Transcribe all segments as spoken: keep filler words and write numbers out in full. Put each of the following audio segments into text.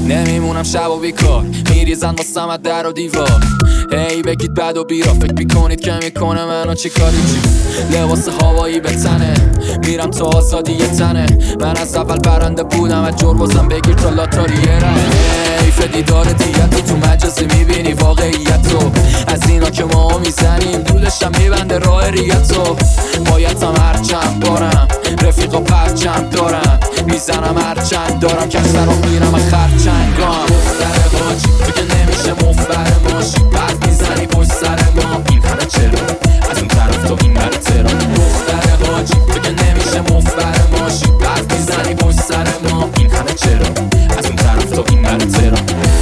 نمیمونم شب و بیکار، میریزن واسم از در و دیوار. هی بگید بد و بیرا، فکر میکنید که میکنه منو چی کاری چی. لباس هوایی به تنه، میرم تو آزادی یه تنه. من از اول برنده بودم، از جربازم بگیر تا لاتاریه رم. حیف دیدار دیت تو مجازی میبینی واقعیتو. از اینا که ما میزنیم دودشم میبنده راه ریتو. بایدم هرچند بارم، رفیقا پرچند دارم. میزنم هرچند دارم، که سر رو میرم خرچنگام. مفتره باجی تو که نمیشه مفبر ماشی. بعد میزنی پشت سر ما، این همه چرا از اون طرف تو این بره ترا. مفتره باجی تو که نمیشه مفبر ماشی. بعد میزنی پشت سر ما، این همه چرا از اون طرف تو این بره ترا.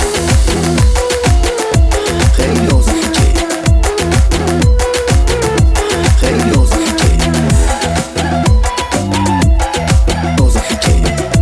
خیلی اوضاع که خیلی اوضاع که اوضاع که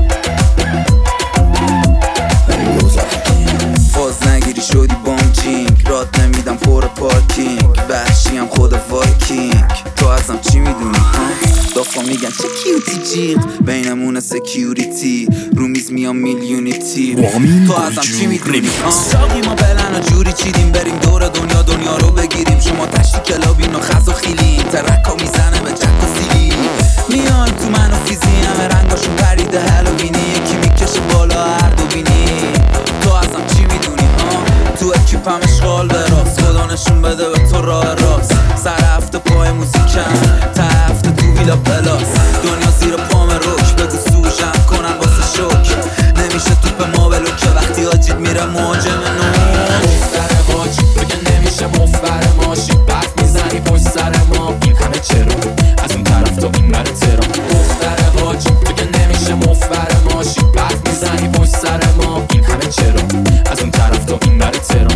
خیلی اوضاع که فاز نگیری شدی بامچینگ. راد نمیدم پر پارکینگ، وحشیم خدا وایکینگ. تو ازم چی میدونی ها؟ دافا میگن چه کیوتی جیغ، بینمونه سکیوریتی. رو میز میام میلیونیتی. تو ازم چی میدونی ها؟ ساقی ما بلن و جوری چیدیم، بریم دور دنیا دنیا رو بگیریم. شما تشتی کلابین و خز و خیلیم، ترکا میزنه به جک و سیلی. میان تو من و فیزی، همه رنگاشون پریده هلوینی. یکی میکشه بالا هر دو بینی. تو ازم چی میدونی ها؟ تو اکیپم اشغال به راست، خدا نشون بده به تو راه راست. سر هفته پای موزیکم، تا هفته تو ویلا پلاس. دنیا زیر پام روک، بگو سوشم کنن واسه شوک. نمیشه توپ ما بلو که وقتی آجید میره مهاجم نو. مفتره باجی تو که نمیشه مفبر ماشی. بعد میزنی پشت سر ما، این همه چرا از اون طرف تو این بره ترا. مفتره باجی تو که نمیشه مفبر ماشی. بعد میزنی پشت سر ما، این همه چرا از اون طرف تو این بره ترا.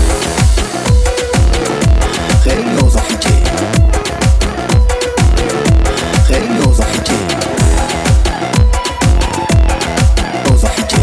خیلی اوضاع که خیلی اوضاع که اوضاع که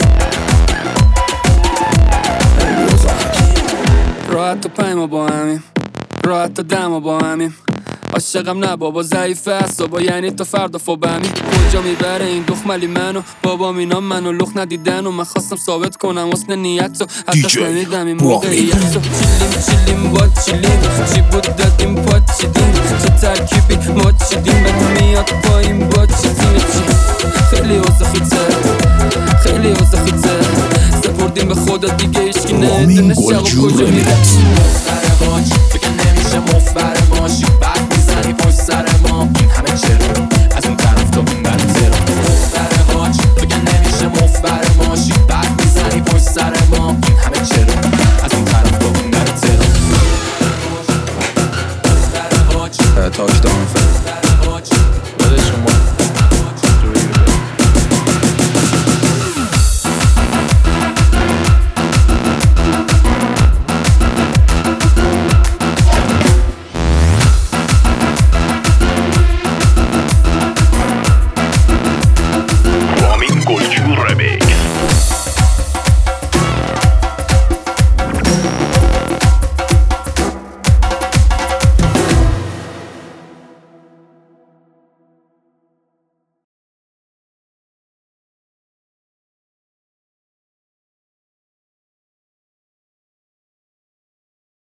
خیلی اوضاع که راحت تا پایما با همیم، راحت تا دما با همیم. عاشقم نه بابا ضعیفه اصابا، یعنی تا فردا فوبمی. کجا میبره این دخملی منو؟ بابا اینا منو لخ ندیدن و من خواستم ثابت کنم حسن نیتو. حتی شنیدم این موقعیتو. چیلیم چیلیم با چیلیم، چی بود دادیم پا چیدیم. چه ترکیبی ما چیدیم، بد میاد پایین با چیدیم. خیلی اوضاع خیته، خیلی اوضاع خیته. سپردیم به خدا دیگه هیچکی نمیدونه شب و کجا میره. مفتره باجی تو که نمیشه مفبر